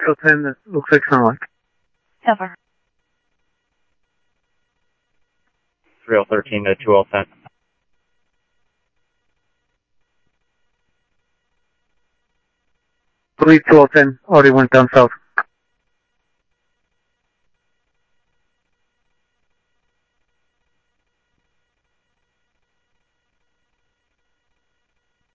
3010, it looks like Sunlight. Cover. 3013 to 2010. Believe 2010 already went down south.